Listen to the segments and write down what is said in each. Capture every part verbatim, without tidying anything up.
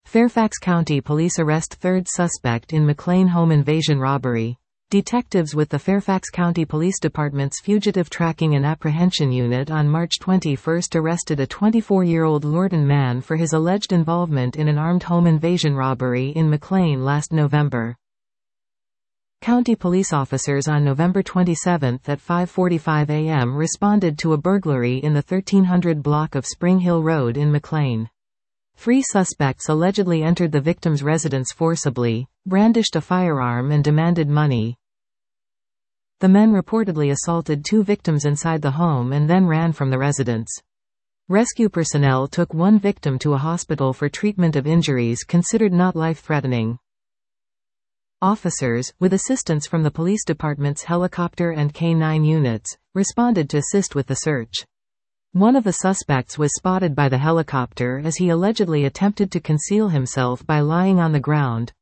Fairfax County Police arrest third suspect in McLean home invasion robbery. Detectives with the Fairfax County Police Department's Fugitive Tracking and Apprehension Unit on March twenty-first arrested a twenty-four-year-old Lorton man for his alleged involvement in an armed home invasion robbery in McLean last November. County police officers on November twenty-seventh at five forty-five a m responded to a burglary in the thirteen hundred block of Spring Hill Road in McLean. Three suspects allegedly entered the victim's residence forcibly, brandished a firearm and demanded money. The men reportedly assaulted two victims inside the home and then ran from the residence. Rescue personnel took one victim to a hospital for treatment of injuries considered not life-threatening. Officers, with assistance from the police department's helicopter and K nine units, responded to assist with the search. One of the suspects was spotted by the helicopter as he allegedly attempted to conceal himself by lying on the ground.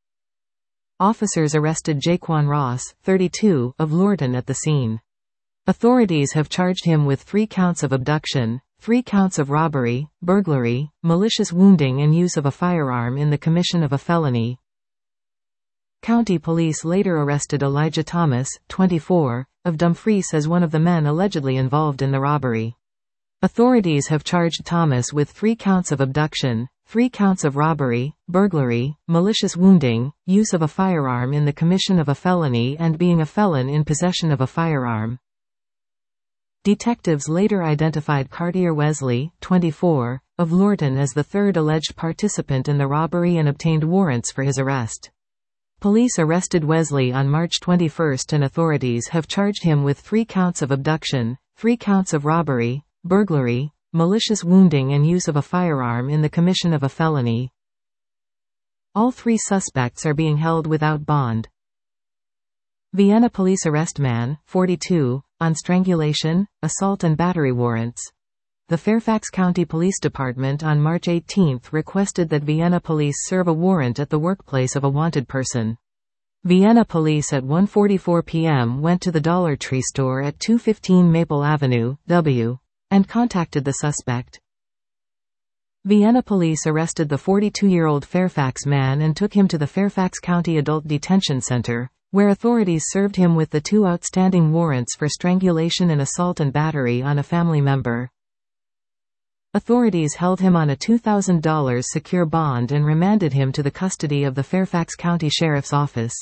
Officers arrested Jaquan Ross, thirty-two, of Lorton at the scene. Authorities have charged him with three counts of abduction, three counts of robbery, burglary, malicious wounding and use of a firearm in the commission of a felony. County police later arrested Elijah Thomas, twenty-four, of Dumfries as one of the men allegedly involved in the robbery. Authorities have charged Thomas with three counts of abduction, three counts of robbery, burglary, malicious wounding, use of a firearm in the commission of a felony and being a felon in possession of a firearm. Detectives later identified Cartier Wesley, twenty-four, of Lorton as the third alleged participant in the robbery and obtained warrants for his arrest. Police arrested Wesley on March twenty-first and authorities have charged him with three counts of abduction, three counts of robbery, burglary, malicious wounding and use of a firearm in the commission of a felony. All three suspects are being held without bond. Vienna police arrest man, forty-two, on strangulation, assault and battery warrants. The Fairfax County Police Department on March eighteenth requested that Vienna police serve a warrant at the workplace of a wanted person. Vienna police at one forty-four p m went to the Dollar Tree store at two fifteen Maple Avenue, W, and contacted the suspect. Vienna police arrested the forty-two-year-old Fairfax man and took him to the Fairfax County Adult Detention Center, where authorities served him with the two outstanding warrants for strangulation and assault and battery on a family member. Authorities held him on a two thousand dollars secure bond and remanded him to the custody of the Fairfax County Sheriff's Office.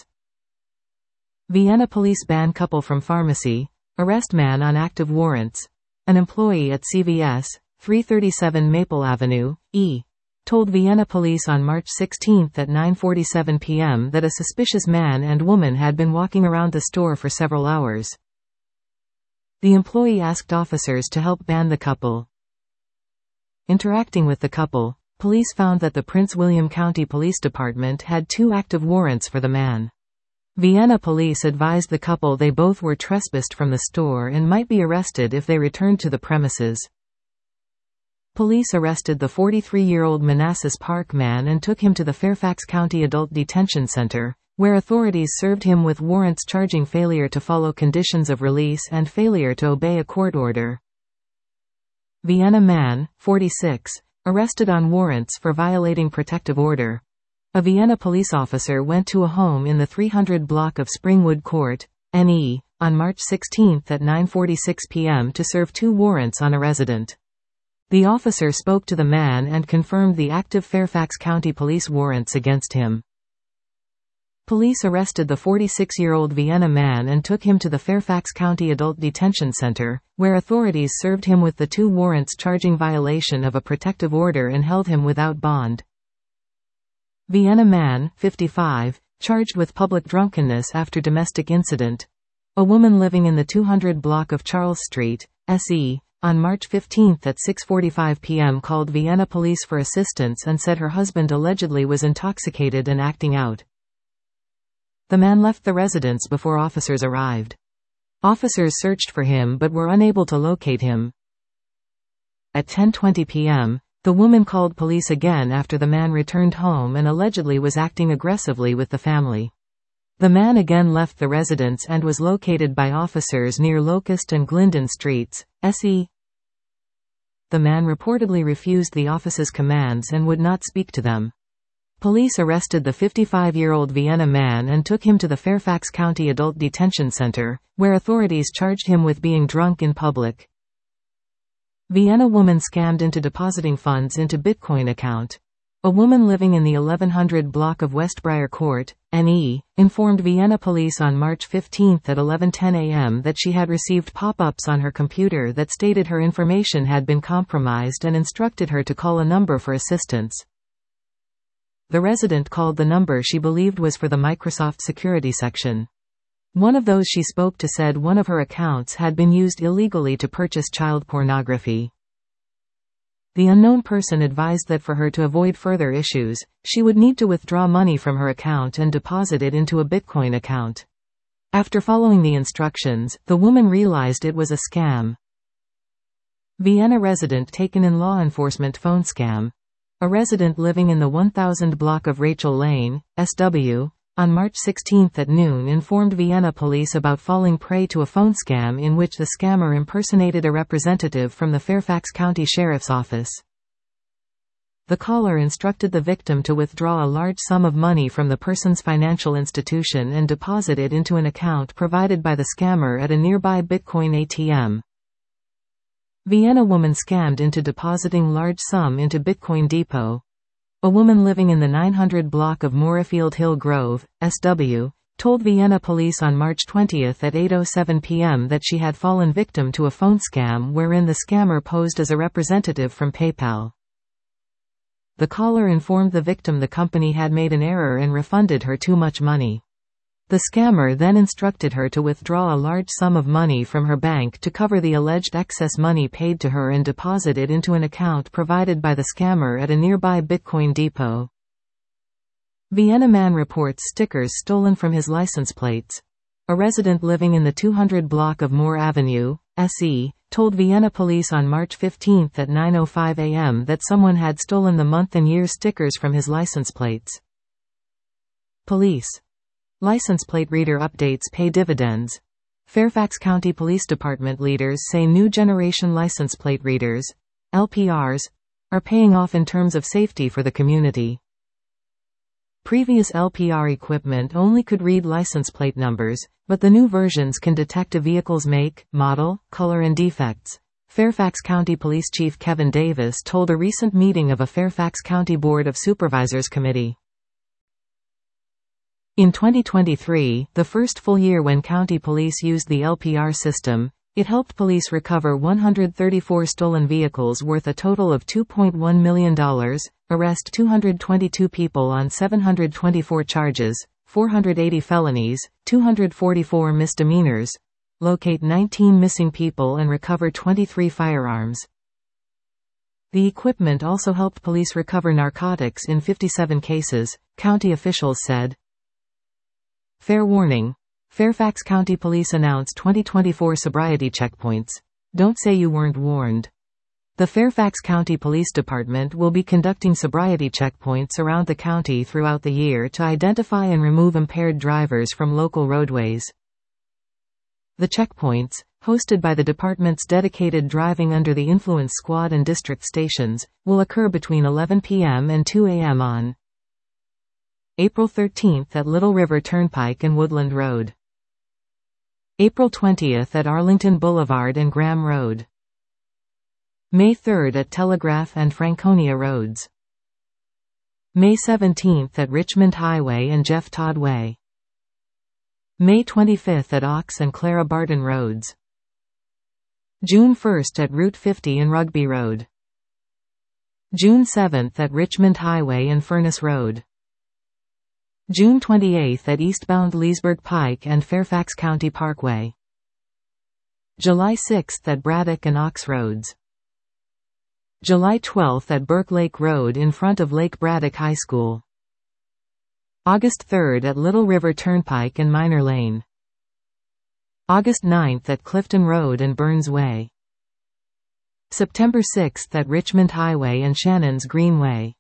Vienna police ban couple from pharmacy, arrest man on active warrants. An employee at C V S, three thirty-seven Maple Avenue, E, told Vienna police on March sixteenth at nine forty-seven p m that a suspicious man and woman had been walking around the store for several hours. The employee asked officers to help ban the couple. Interacting with the couple, police found that the Prince William County Police Department had two active warrants for the man. Vienna police advised the couple they both were trespassed from the store and might be arrested if they returned to the premises. Police arrested the forty-three-year-old Manassas Park man and took him to the Fairfax County Adult Detention Center, where authorities served him with warrants charging failure to follow conditions of release and failure to obey a court order. Vienna man, forty-six, arrested on warrants for violating protective order. A Vienna police officer went to a home in the three hundred block of Springwood Court, N E, on March sixteenth at nine forty-six p m to serve two warrants on a resident. The officer spoke to the man and confirmed the active Fairfax County police warrants against him. Police arrested the forty-six-year-old Vienna man and took him to the Fairfax County Adult Detention Center, where authorities served him with the two warrants charging violation of a protective order and held him without bond. Vienna man, fifty-five, charged with public drunkenness after domestic incident. A woman living in the two hundred block of Charles Street, S E, on March fifteenth at six forty-five p m called Vienna police for assistance and said her husband allegedly was intoxicated and acting out. The man left the residence before officers arrived. Officers searched for him but were unable to locate him. At ten twenty p m, the woman called police again after the man returned home and allegedly was acting aggressively with the family. The man again left the residence and was located by officers near Locust and Glendon Streets, S E. The man reportedly refused the office's commands and would not speak to them. Police arrested the fifty-five-year-old Vienna man and took him to the Fairfax County Adult Detention Center, where authorities charged him with being drunk in public. Vienna woman scammed into depositing funds into Bitcoin account. A woman living in the eleven hundred block of Westbriar Court, N E, informed Vienna police on March fifteenth at eleven ten a m that she had received pop-ups on her computer that stated her information had been compromised and instructed her to call a number for assistance. The resident called the number she believed was for the Microsoft security section. One of those she spoke to said one of her accounts had been used illegally to purchase child pornography. The unknown person advised that for her to avoid further issues, she would need to withdraw money from her account and deposit it into a Bitcoin account. After following the instructions, the woman realized it was a scam. Vienna resident taken in law enforcement phone scam. A resident living in the one thousand block of Rachel Lane, S W, on March sixteenth at noon informed Vienna police about falling prey to a phone scam in which the scammer impersonated a representative from the Fairfax County Sheriff's Office. The caller instructed the victim to withdraw a large sum of money from the person's financial institution and deposit it into an account provided by the scammer at a nearby Bitcoin A T M. Vienna woman scammed into depositing large sum into Bitcoin Depot. A woman living in the nine hundred block of Moorfield Hill Grove, S W, told Vienna police on March twentieth at eight oh seven p m that she had fallen victim to a phone scam wherein the scammer posed as a representative from PayPal. The caller informed the victim the company had made an error and refunded her too much money. The scammer then instructed her to withdraw a large sum of money from her bank to cover the alleged excess money paid to her and deposit it into an account provided by the scammer at a nearby Bitcoin Depot. Vienna man reports stickers stolen from his license plates. A resident living in the two hundred block of Moore Avenue, S E, told Vienna police on March fifteenth at nine oh five a m that someone had stolen the month and year stickers from his license plates. Police. License plate reader updates pay dividends. Fairfax County Police Department leaders say new generation license plate readers, L P Rs, are paying off in terms of safety for the community. Previous L P R equipment only could read license plate numbers, but the new versions can detect a vehicle's make, model, color and defects. Fairfax County Police Chief Kevin Davis told a recent meeting of a Fairfax County Board of Supervisors committee. In twenty twenty-three, the first full year when county police used the L P R system, it helped police recover one hundred thirty-four stolen vehicles worth a total of two point one million dollars, arrest two hundred twenty-two people on seven hundred twenty-four charges, four hundred eighty felonies, two hundred forty-four misdemeanors, locate nineteen missing people and recover twenty-three firearms. The equipment also helped police recover narcotics in fifty-seven cases, county officials said. Fair warning. Fairfax County Police announced twenty twenty-four sobriety checkpoints. Don't say you weren't warned. The Fairfax County Police Department will be conducting sobriety checkpoints around the county throughout the year to identify and remove impaired drivers from local roadways. The checkpoints, hosted by the department's dedicated Driving Under the Influence Squad and district stations, will occur between eleven p m and two a m on April thirteenth at Little River Turnpike and Woodland Road. April twentieth at Arlington Boulevard and Graham Road. May third at Telegraph and Franconia Roads. May seventeenth at Richmond Highway and Jeff Todd Way. May twenty-fifth at Ox and Clara Barton Roads. June first at Route fifty and Rugby Road. June seventh at Richmond Highway and Furnace Road. June twenty-eighth at eastbound Leesburg Pike and Fairfax County Parkway. July sixth at Braddock and Ox Roads. July twelfth at Burke Lake Road in front of Lake Braddock High School. August third at Little River Turnpike and Minor Lane. August ninth at Clifton Road and Burns Way. September sixth at Richmond Highway and Shannon's Greenway.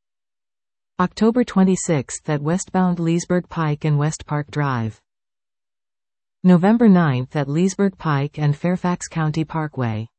October twenty-sixth at westbound Leesburg Pike and West Park Drive. November ninth at Leesburg Pike and Fairfax County Parkway.